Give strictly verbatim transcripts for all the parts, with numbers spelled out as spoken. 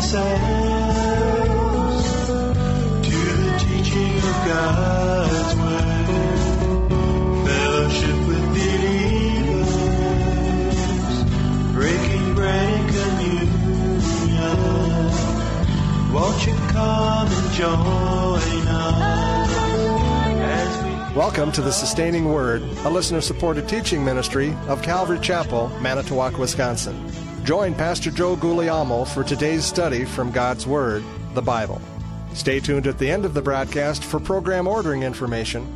ourselves to the teaching of God's Word, fellowship with believers, breaking bread and communion. Won't you come and join us as we... Welcome to the Sustaining Word, a listener-supported teaching ministry of Calvary Chapel, Manitowoc, Wisconsin. Join Pastor Joe Guglielmo for today's study from God's Word, the Bible. Stay tuned at the end of the broadcast for program ordering information.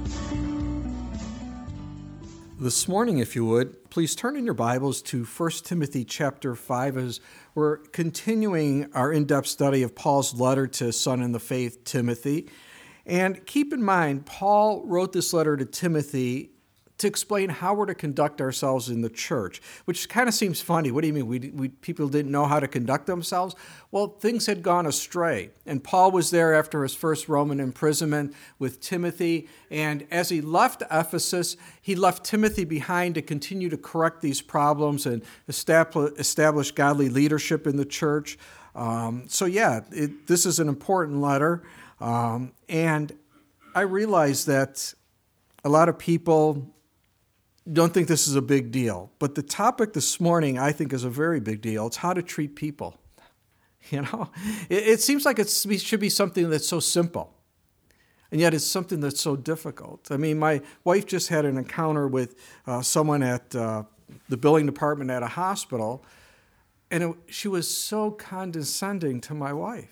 This morning, if you would, please turn in your Bibles to First Timothy chapter five as we're continuing our in-depth study of Paul's letter to his son in the faith, Timothy. And keep in mind, Paul wrote this letter to Timothy to explain how we're to conduct ourselves in the church, which kind of seems funny. What do you mean? We, we people didn't know how to conduct themselves? Well, things had gone astray. And Paul was there after his first Roman imprisonment with Timothy. And as he left Ephesus, he left Timothy behind to continue to correct these problems and establish, establish godly leadership in the church. Um, so yeah, it, this is an important letter. Um, and I realize that a lot of people don't think this is a big deal. But the topic this morning, I think, is a very big deal. It's how to treat people. You know, it, it seems like it's, it should be something that's so simple. And yet it's something that's so difficult. I mean, my wife just had an encounter with uh, someone at uh, the billing department at a hospital, and it, she was so condescending to my wife.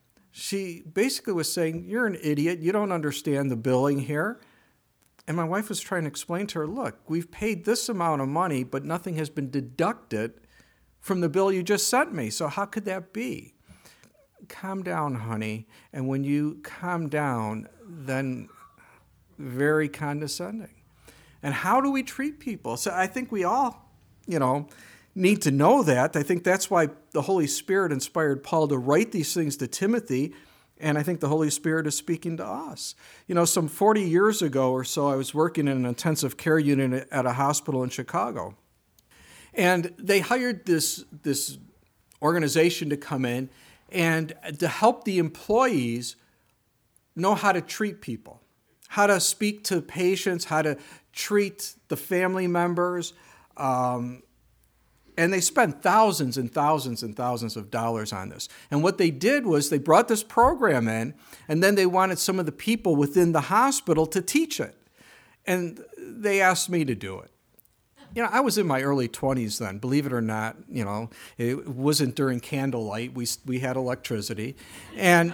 She basically was saying, "You're an idiot. You don't understand the billing here." And my wife was trying to explain to her, "Look, we've paid this amount of money, but nothing has been deducted from the bill you just sent me. So how could that be?" Calm down, honey. And when you calm down, then very condescending. And how do we treat people? So I think we all, you know, need to know that. I think that's why the Holy Spirit inspired Paul to write these things to Timothy, and I think the Holy Spirit is speaking to us. You know, some forty years ago or so, I was working in an intensive care unit at a hospital in Chicago, and they hired this, this organization to come in and to help the employees know how to treat people, how to speak to patients, how to treat the family members, um, And they spent thousands and thousands and thousands of dollars on this. And what they did was they brought this program in, and then they wanted some of the people within the hospital to teach it. And they asked me to do it. You know, I was in my early twenties then, believe it or not. You know, it wasn't during candlelight. We we had electricity. And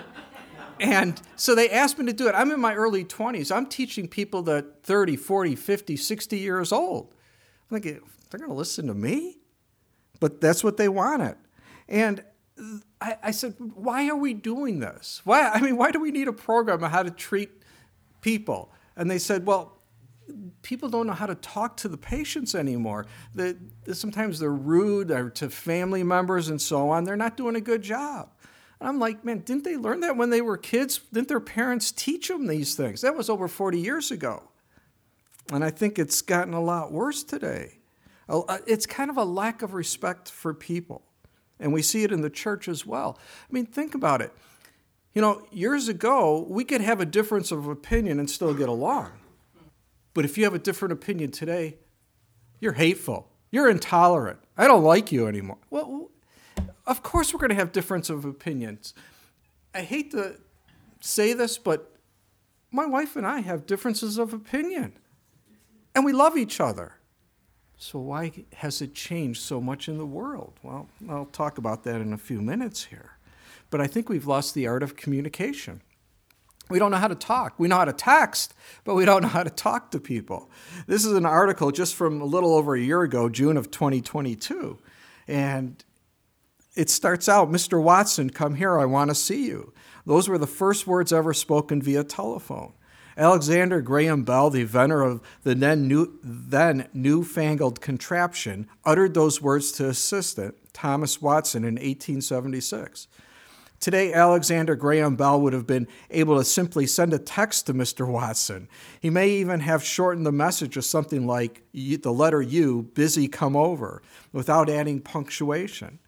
and so they asked me to do it. I'm in my early twenties. I'm teaching people that thirty, forty, fifty, sixty years old. I'm thinking, they're going to listen to me? But that's what they wanted. And I, I said, why are we doing this? Why? I mean, why do we need a program on how to treat people? And they said, well, people don't know how to talk to the patients anymore. The, sometimes they're rude or to family members and so on. They're not doing a good job. And I'm like, man, didn't they learn that when they were kids? Didn't their parents teach them these things? That was over forty years ago. And I think it's gotten a lot worse today. It's kind of a lack of respect for people. And we see it in the church as well. I mean, think about it. You know, years ago, we could have a difference of opinion and still get along. But if you have a different opinion today, you're hateful. You're intolerant. I don't like you anymore. Well, of course we're going to have difference of opinions. I hate to say this, but my wife and I have differences of opinion. And we love each other. So why has it changed so much in the world? Well, I'll talk about that in a few minutes here. But I think we've lost the art of communication. We don't know how to talk. We know how to text, but we don't know how to talk to people. This is an article just from a little over a year ago, June of twenty twenty-two. And it starts out, "Mister Watson, come here, I want to see you." Those were the first words ever spoken via telephone. Alexander Graham Bell, the inventor of the then, new, then newfangled contraption, uttered those words to his assistant, Thomas Watson, in eighteen seventy-six. Today, Alexander Graham Bell would have been able to simply send a text to Mister Watson. He may even have shortened the message to something like the letter U, busy, come over, without adding punctuation.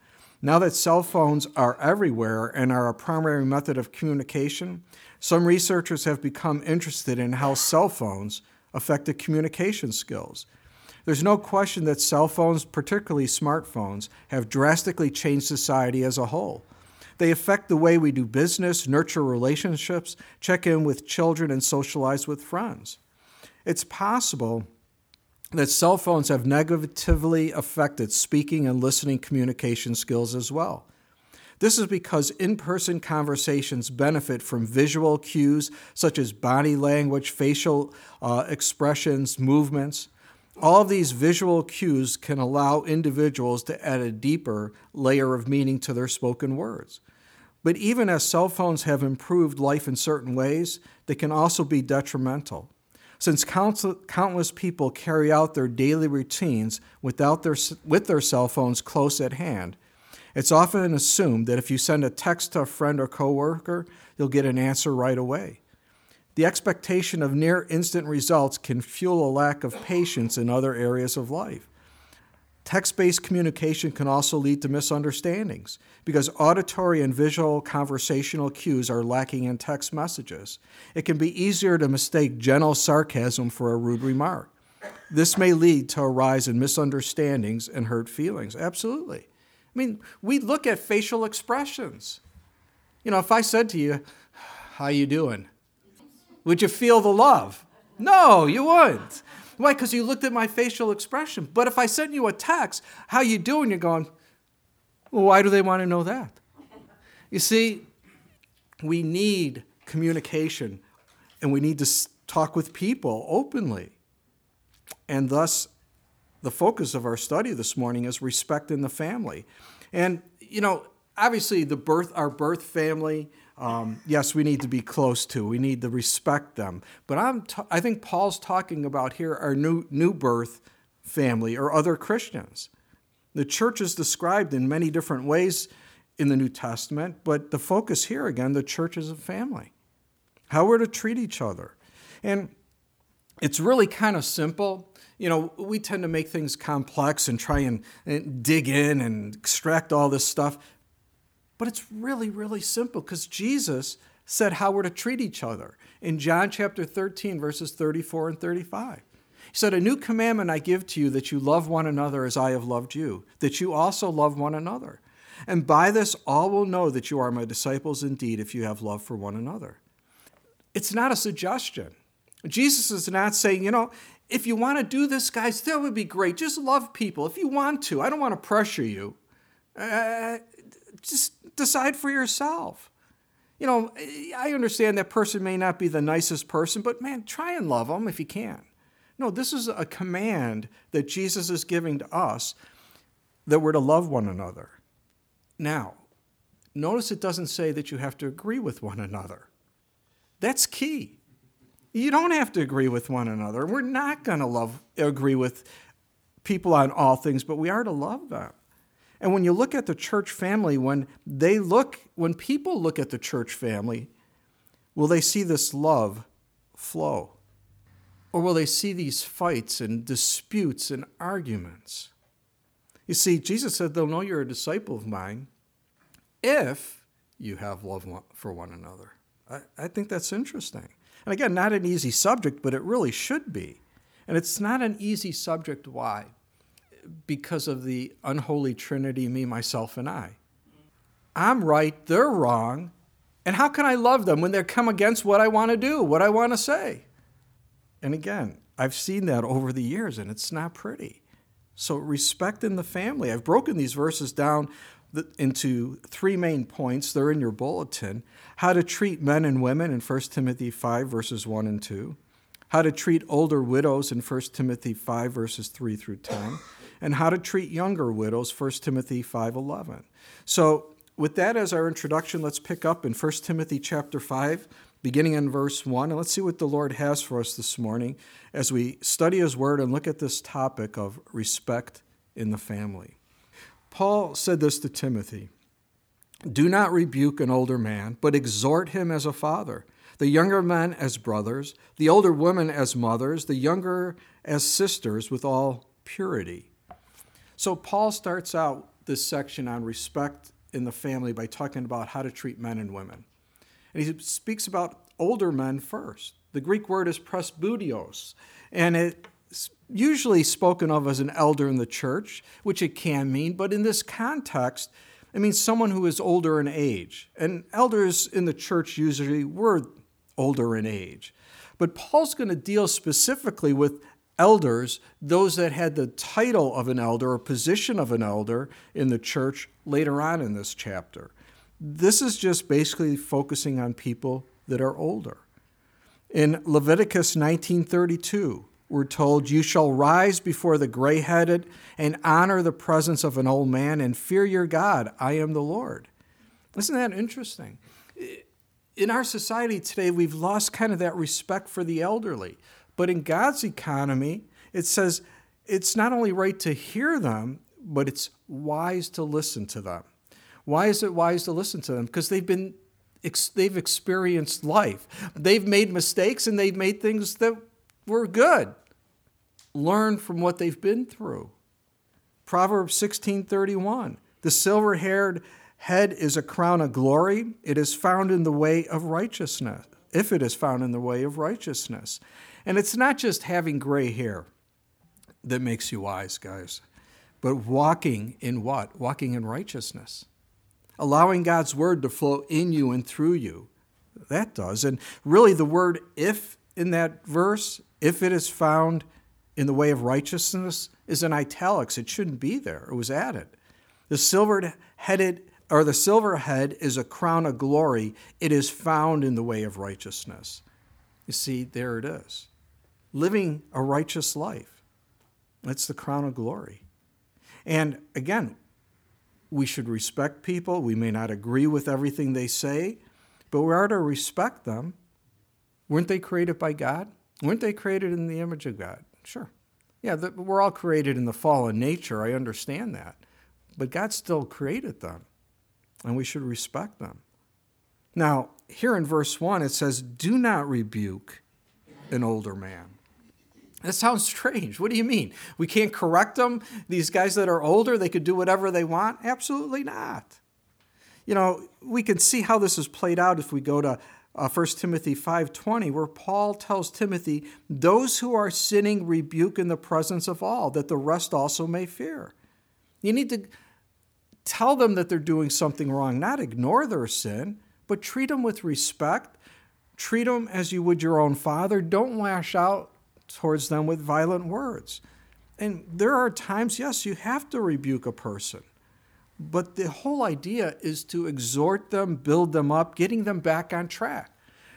Now that cell phones are everywhere and are a primary method of communication, some researchers have become interested in how cell phones affect the communication skills. There's no question that cell phones, particularly smartphones, have drastically changed society as a whole. They affect the way we do business, nurture relationships, check in with children, and socialize with friends. It's possible that cell phones have negatively affected speaking and listening communication skills as well. This is because in-person conversations benefit from visual cues such as body language, facial uh, expressions, movements. All of these visual cues can allow individuals to add a deeper layer of meaning to their spoken words. But even as cell phones have improved life in certain ways, they can also be detrimental. Since countless people carry out their daily routines without their, with their cell phones close at hand, it's often assumed that if you send a text to a friend or coworker, you'll get an answer right away. The expectation of near instant results can fuel a lack of patience in other areas of life. Text-based communication can also lead to misunderstandings because auditory and visual conversational cues are lacking in text messages. It can be easier to mistake gentle sarcasm for a rude remark. This may lead to a rise in misunderstandings and hurt feelings. Absolutely. I mean, we look at facial expressions. You know, if I said to you, "How you doing?" Would you feel the love? No, you wouldn't. Why? Because you looked at my facial expression. But if I sent you a text, "How you doing?" You're going, well, why do they want to know that? You see, we need communication, and we need to talk with people openly. And thus, the focus of our study this morning is respect in the family. And, you know, obviously the birth, our birth family, Um, yes, we need to be close to. We need to respect them. But I'm t- I think Paul's talking about here our new, new birth family or other Christians. The church is described in many different ways in the New Testament, but the focus here again, the church is a family. How we're to treat each other. And it's really kind of simple. You know, we tend to make things complex and try and, and dig in and extract all this stuff. But it's really, really simple because Jesus said how we're to treat each other in John chapter thirteen, verses thirty-four and thirty-five. He said, "A new commandment I give to you, that you love one another as I have loved you, that you also love one another. And by this all will know that you are my disciples indeed, if you have love for one another." It's not a suggestion. Jesus is not saying, you know, if you want to do this, guys, that would be great. Just love people if you want to. I don't want to pressure you. Uh, just decide for yourself. You know, I understand that person may not be the nicest person, but man, try and love them if you can. No, this is a command that Jesus is giving to us, that we're to love one another. Now, notice it doesn't say that you have to agree with one another. That's key. You don't have to agree with one another. We're not going to love agree with people on all things, but we are to love them. And when you look at the church family, when they look, when people look at the church family, will they see this love flow? Or will they see these fights and disputes and arguments? You see, Jesus said they'll know you're a disciple of mine if you have love for one another. I, I think that's interesting. And again, not an easy subject, but it really should be. And it's not an easy subject. Why? Because of the unholy trinity, me, myself, and I. I'm right, they're wrong, and how can I love them when they come against what I want to do, what I want to say? And again, I've seen that over the years, and it's not pretty. So respect in the family. I've broken these verses down into three main points. They're in your bulletin. How to treat men and women in First Timothy five, verses one and two. How to treat older widows in First Timothy five, verses three through ten. And how to treat younger widows, First Timothy five eleven. So with that as our introduction, let's pick up in First Timothy chapter five, beginning in verse one, and let's see what the Lord has for us this morning as we study His Word and look at this topic of respect in the family. Paul said this to Timothy, "Do not rebuke an older man, but exhort him as a father, the younger men as brothers, the older women as mothers, the younger as sisters with all purity." So Paul starts out this section on respect in the family by talking about how to treat men and women. And he speaks about older men first. The Greek word is presbyteros, and it's usually spoken of as an elder in the church, which it can mean, but in this context, it means someone who is older in age. And elders in the church usually were older in age. But Paul's going to deal specifically with elders, those that had the title of an elder or position of an elder in the church later on in this chapter. This is just basically focusing on people that are older. In Leviticus nineteen thirty-two, we're told, "You shall rise before the gray-headed and honor the presence of an old man and fear your God. I am the Lord." Isn't that interesting? In our society today, we've lost kind of that respect for the elderly. But in God's economy, it says it's not only right to hear them, but it's wise to listen to them. Why is it wise to listen to them? Because they've been, they've experienced life. They've made mistakes and they've made things that were good. Learn from what they've been through. Proverbs sixteen thirty-one, "The silver-haired head is a crown of glory. It is found in the way of righteousness, if it is found in the way of righteousness." And it's not just having gray hair that makes you wise, guys, but walking in what? Walking in righteousness. Allowing God's word to flow in you and through you. That does. And really the word "if" in that verse, if it is found in the way of righteousness, is in italics. It shouldn't be there. It was added. The silver-headed, or the silver head is a crown of glory. It is found in the way of righteousness. You see, there it is. Living a righteous life. That's the crown of glory. And again, we should respect people. We may not agree with everything they say, but we are to respect them. Weren't they created by God? Weren't they created in the image of God? Sure. Yeah, the, we're all created in the fallen nature. I understand that. But God still created them, and we should respect them. Now, here in verse one, it says, "Do not rebuke an older man." That sounds strange. What do you mean? We can't correct them? These guys that are older, they could do whatever they want? Absolutely not. You know, we can see how this is played out if we go to uh, First Timothy five twenty, where Paul tells Timothy, "Those who are sinning rebuke in the presence of all, that the rest also may fear." You need to tell them that they're doing something wrong, not ignore their sin, but treat them with respect. Treat them as you would your own father. Don't lash out towards them with violent words. And there are times, yes, you have to rebuke a person. But the whole idea is to exhort them, build them up, getting them back on track.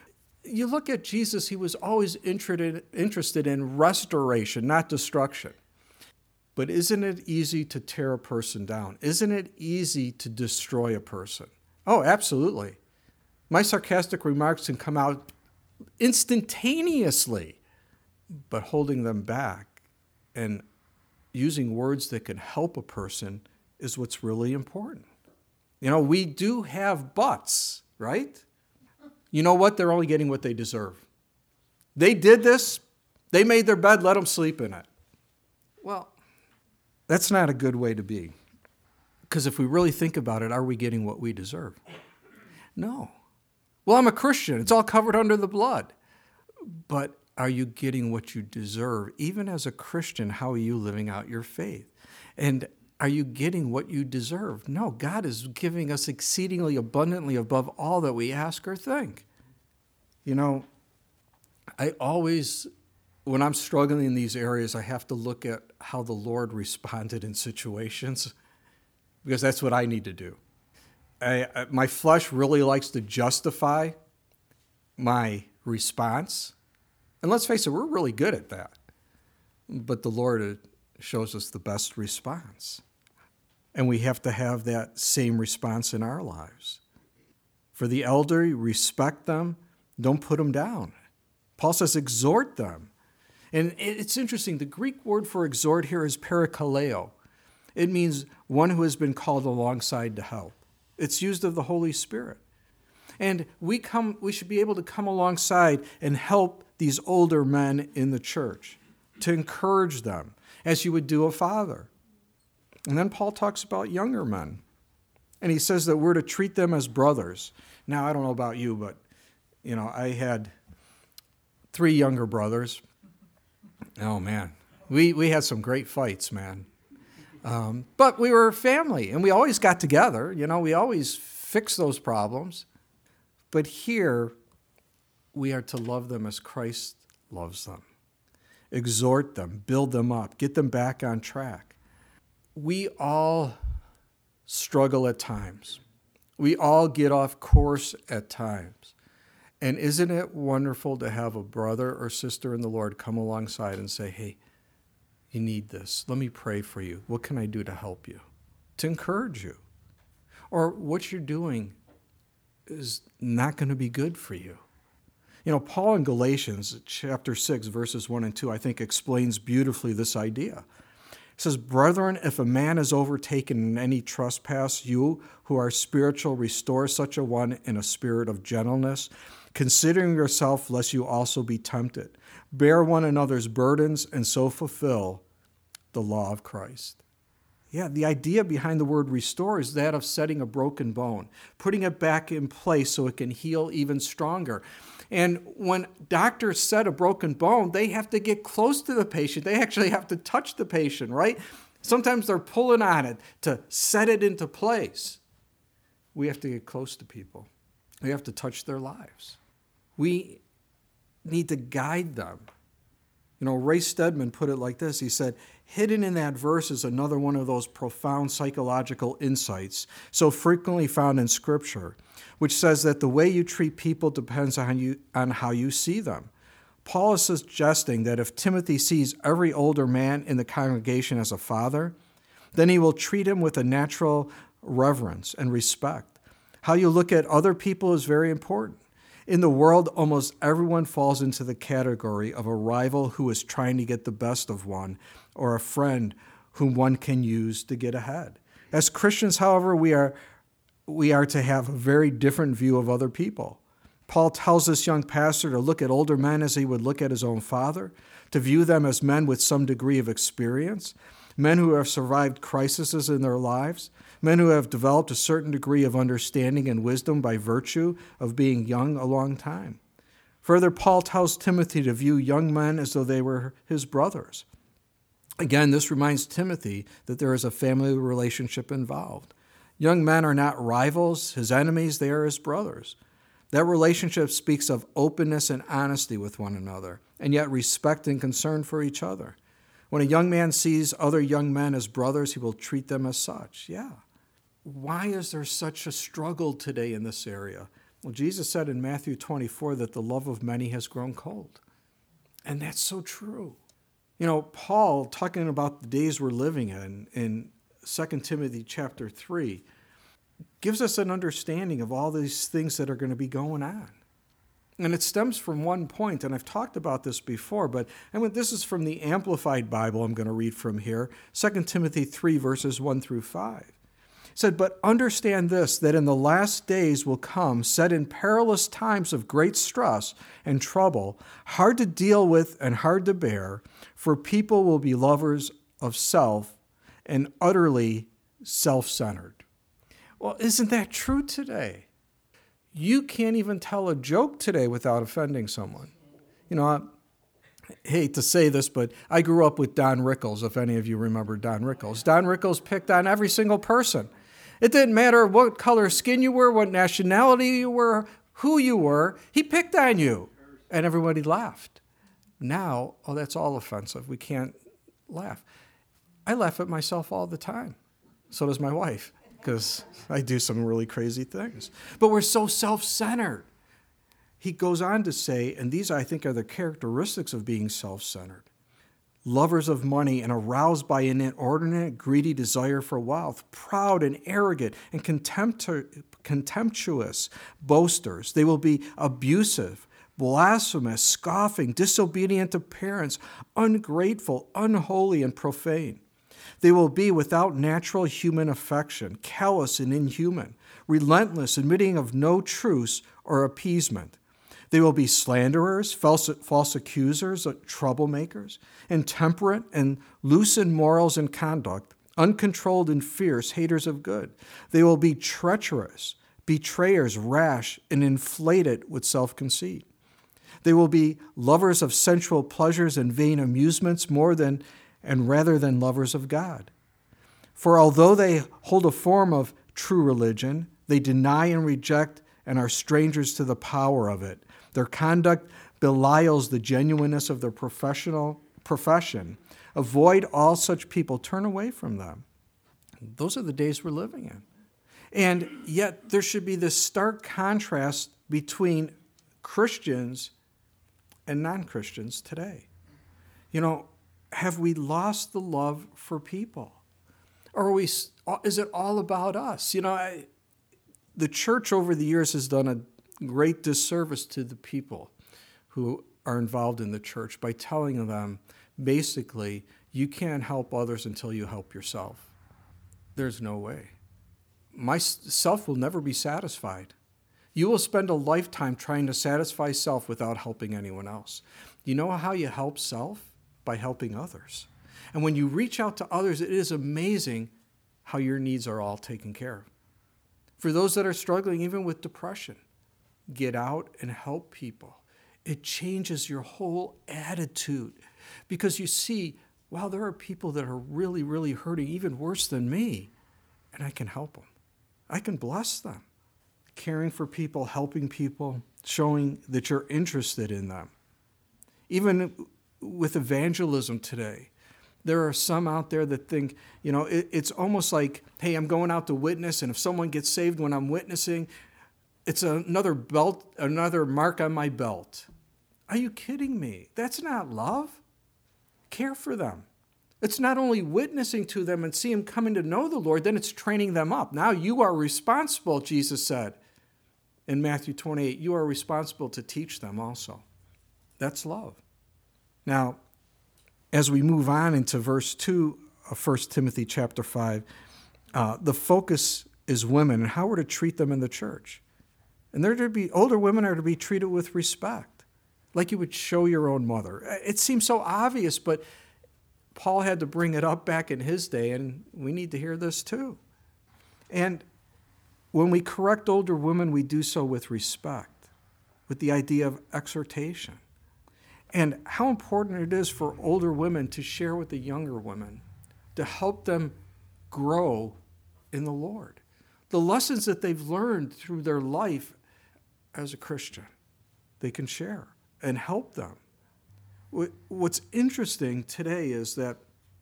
You look at Jesus, he was always interested, interested in restoration, not destruction. But isn't it easy to tear a person down? Isn't it easy to destroy a person? Oh, absolutely. My sarcastic remarks can come out instantaneously, but holding them back and using words that can help a person is what's really important. You know, we do have buts, right? You know what? They're only getting what they deserve. They did this. They made their bed. Let them sleep in it. Well, that's not a good way to be. Because if we really think about it, are we getting what we deserve? No. Well, I'm a Christian. It's all covered under the blood. But are you getting what you deserve? Even as a Christian, how are you living out your faith? And are you getting what you deserve? No, God is giving us exceedingly abundantly above all that we ask or think. You know, I always, when I'm struggling in these areas, I have to look at how the Lord responded in situations, because that's what I need to do. I, I, my flesh really likes to justify my response. And let's face it, we're really good at that. But the Lord shows us the best response. And we have to have that same response in our lives. For the elderly, respect them. Don't put them down. Paul says exhort them. And it's interesting. The Greek word for exhort here is parakaleo. It means one who has been called alongside to help. It's used of the Holy Spirit. And we come, we should be able to come alongside and help these older men in the church, to encourage them as you would do a father. And then Paul talks about younger men. And he says that we're to treat them as brothers. Now, I don't know about you, but, you know, I had three younger brothers. Oh, man. We, we had some great fights, man. Um, but we were family, and we always got together. You know, we always fixed those problems. But here, we are to love them as Christ loves them. Exhort them, build them up, get them back on track. We all struggle at times. We all get off course at times. And isn't it wonderful to have a brother or sister in the Lord come alongside and say, hey, you need this. Let me pray for you. What can I do to help you? To encourage you. Or what you're doing is not going to be good for you. You know, Paul in Galatians chapter six, verses one and two, I think explains beautifully this idea. It says, brethren, if a man is overtaken in any trespass, you who are spiritual, restore such a one in a spirit of gentleness, considering yourself, lest you also be tempted. Bear one another's burdens, and so fulfill the law of Christ. Yeah, the idea behind the word restore is that of setting a broken bone, putting it back in place so it can heal even stronger. And when doctors set a broken bone, they have to get close to the patient. They actually have to touch the patient, right? Sometimes they're pulling on it to set it into place. We have to get close to people. We have to touch their lives. We need to guide them. You know, Ray Stedman put it like this. He said, hidden in that verse is another one of those profound psychological insights so frequently found in Scripture, which says that the way you treat people depends on, you, on how you see them. Paul is suggesting that if Timothy sees every older man in the congregation as a father, then he will treat him with a natural reverence and respect. How you look at other people is very important. In the world, almost everyone falls into the category of a rival who is trying to get the best of one, or a friend whom one can use to get ahead. As Christians, however, we are, we are to have a very different view of other people. Paul tells this young pastor to look at older men as he would look at his own father, to view them as men with some degree of experience, men who have survived crises in their lives, men who have developed a certain degree of understanding and wisdom by virtue of being young a long time. Further, Paul tells Timothy to view young men as though they were his brothers. Again, this reminds Timothy that there is a family relationship involved. Young men are not rivals, his enemies, they are his brothers. That relationship speaks of openness and honesty with one another, and yet respect and concern for each other. When a young man sees other young men as brothers, he will treat them as such. Yeah. Why is there such a struggle today in this area? Well, Jesus said in Matthew twenty-four that the love of many has grown cold. And that's so true. You know, Paul, talking about the days we're living in, in Second Timothy chapter three, gives us an understanding of all these things that are going to be going on. And it stems from one point, and I've talked about this before, but I mean, this is from the Amplified Bible I'm going to read from here, Second Timothy three, verses one through five. It said, but understand this, that in the last days will come, set in perilous times of great stress and trouble, hard to deal with and hard to bear, for people will be lovers of self and utterly self-centered. Well, isn't that true today? You can't even tell a joke today without offending someone. You know, I hate to say this, but I grew up with Don Rickles, if any of you remember Don Rickles. Don Rickles picked on every single person. It didn't matter what color skin you were, what nationality you were, who you were. He picked on you, and everybody laughed. Now, oh, that's all offensive. We can't laugh. I laugh at myself all the time. So does my wife, because I do some really crazy things. But we're so self-centered. He goes on to say, and these I think are the characteristics of being self-centered. Lovers of money and aroused by an inordinate, greedy desire for wealth, proud and arrogant and contemptu- contemptuous boasters. They will be abusive, blasphemous, scoffing, disobedient to parents, ungrateful, unholy, and profane. They will be without natural human affection, callous and inhuman, relentless, admitting of no truce or appeasement. They will be slanderers, false, false accusers, troublemakers, intemperate and loose in morals and conduct, uncontrolled and fierce, haters of good. They will be treacherous, betrayers, rash, and inflated with self-conceit. They will be lovers of sensual pleasures and vain amusements more than and rather than lovers of God. For although they hold a form of true religion, they deny and reject and are strangers to the power of it. Their conduct belies the genuineness of their professional profession. Avoid all such people. Turn away from them. Those are the days we're living in. And yet there should be this stark contrast between Christians and non-Christians today. You know, have we lost the love for people? Or are we, is it all about us? You know, I, the church over the years has done a great disservice to the people who are involved in the church by telling them, basically, you can't help others until you help yourself. There's no way. Myself will never be satisfied. You will spend a lifetime trying to satisfy self without helping anyone else. You know how you help self? By helping others. And when you reach out to others, it is amazing how your needs are all taken care of. For those that are struggling even with depression, get out and help people. It changes your whole attitude because you see, wow, there are people that are really, really hurting, even worse than me, and I can help them. I can bless them. Caring for people, helping people, showing that you're interested in them. Even with evangelism today, there are some out there that think, you know, it, it's almost like, hey, I'm going out to witness, and if someone gets saved when I'm witnessing, it's another belt, another mark on my belt. Are you kidding me? That's not love. Care for them. It's not only witnessing to them and see them coming to know the Lord, then it's training them up. Now you are responsible, Jesus said in Matthew twenty-eight. You are responsible to teach them also. That's love. Now, as we move on into verse two of First Timothy chapter five, uh, the focus is women and how we're to treat them in the church. And they're to be, older women are to be treated with respect, like you would show your own mother. It seems so obvious, but Paul had to bring it up back in his day, and we need to hear this too. And when we correct older women, we do so with respect, with the idea of exhortation. And how important it is for older women to share with the younger women, to help them grow in the Lord. The lessons that they've learned through their life as a Christian, they can share and help them. What's interesting today is that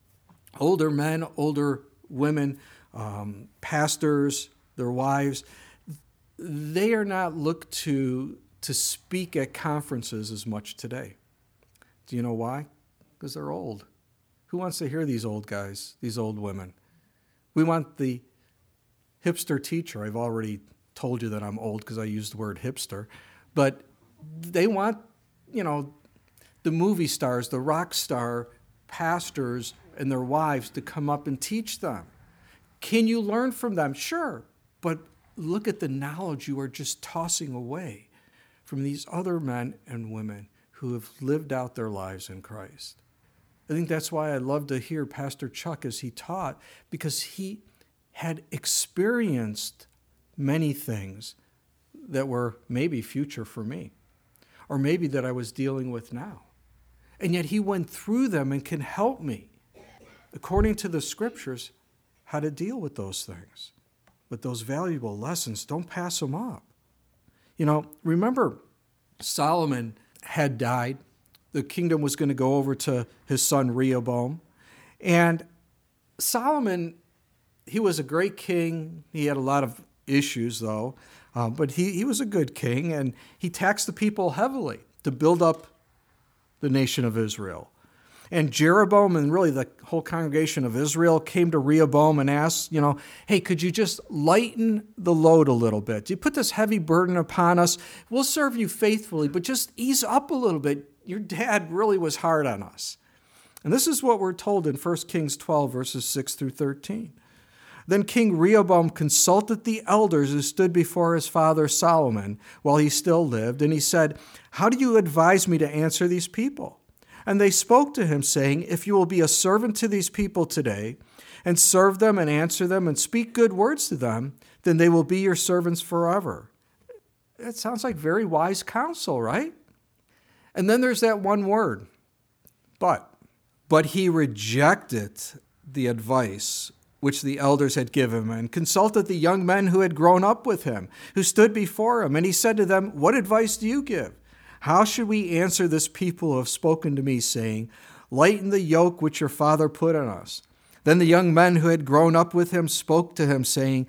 older men, older women, um, pastors, their wives, they are not looked to to speak at conferences as much today. Do you know why? Because they're old. Who wants to hear these old guys, these old women? We want the hipster teacher. I've already told you that I'm old because I used the word hipster. But they want, you know, the movie stars, the rock star pastors and their wives to come up and teach them. Can you learn from them? Sure. But look at the knowledge you are just tossing away from these other men and women who have lived out their lives in Christ. I think that's why I love to hear Pastor Chuck as he taught, because he had experienced many things that were maybe future for me, or maybe that I was dealing with now. And yet he went through them and can help me, according to the scriptures, how to deal with those things, with those valuable lessons. Don't pass them up. You know, remember Solomon had died. The kingdom was going to go over to his son Rehoboam. And Solomon, he was a great king. He had a lot of issues, though. Uh, but he, he was a good king, and he taxed the people heavily to build up the nation of Israel. And Jeroboam and really the whole congregation of Israel came to Rehoboam and asked, you know, hey, could you just lighten the load a little bit? You put this heavy burden upon us. We'll serve you faithfully, but just ease up a little bit. Your dad really was hard on us. And this is what we're told in First Kings twelve, verses six through thirteen. Then King Rehoboam consulted the elders who stood before his father Solomon while he still lived, and he said, how do you advise me to answer these people? And they spoke to him, saying, if you will be a servant to these people today, and serve them and answer them and speak good words to them, then they will be your servants forever. That sounds like very wise counsel, right? And then there's that one word, but. But he rejected the advice which the elders had given him and consulted the young men who had grown up with him, who stood before him. And he said to them, "What advice do you give? How should we answer this people who have spoken to me, saying, 'Lighten the yoke which your father put on us'?" Then the young men who had grown up with him spoke to him, saying,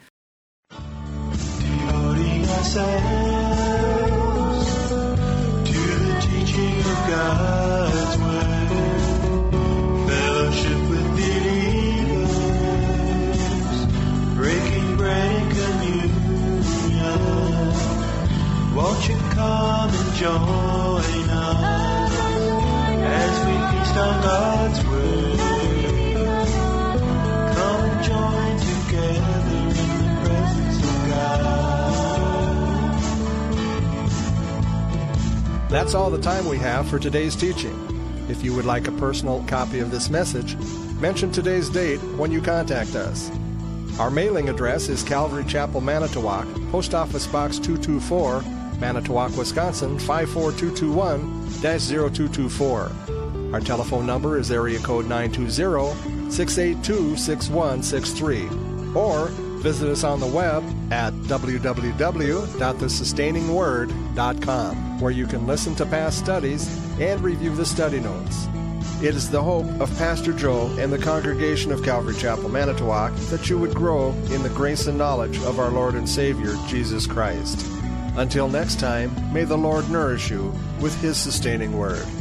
Devoting ourselves to the teaching of God's word, fellowship with believers, breaking bread and communion, won't you come and join us as we feast on God's word? Come and join together in the presence of God. That's all the time we have for today's teaching. If you would like a personal copy of this message, mention today's date when you contact us. Our mailing address is Calvary Chapel, Manitowoc, Post Office Box two two four, Manitowoc, Wisconsin five four two two one dash zero two two four. Our telephone number is area code nine two zero, six eight two, six one six three. Or visit us on the web at w w w dot the sustaining word dot com, where you can listen to past studies and review the study notes. It is the hope of Pastor Joe and the congregation of Calvary Chapel, Manitowoc, that you would grow in the grace and knowledge of our Lord and Savior, Jesus Christ. Until next time, may the Lord nourish you with His sustaining word.